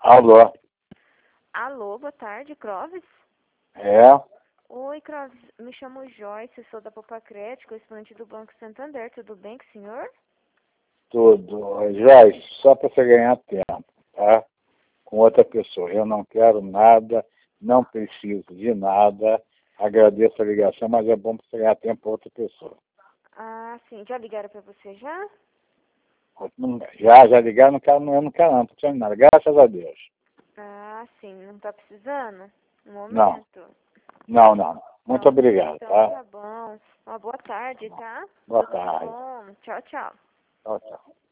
Alô? Alô, boa tarde, Clóvis? É? Oi, Clóvis, me chamo Joyce, sou da Popacred, correspondente do Banco Santander, tudo bem com o senhor? Tudo. Joyce, só para você ganhar tempo, tá? Com outra pessoa. Eu não quero nada, não preciso de nada. Agradeço a ligação, mas é bom para você ganhar tempo com outra pessoa. Ah, sim, já ligaram pra você já? Já ligaram, eu não quero não, não preciso de nada. Graças a Deus. Ah, sim, não tá precisando? No Não, momento? não. Muito Então, obrigado, então tá? tá bom. Uma boa tarde, tá? Boa Tudo de tarde. bom. Tchau, tchau. Tchau, tchau.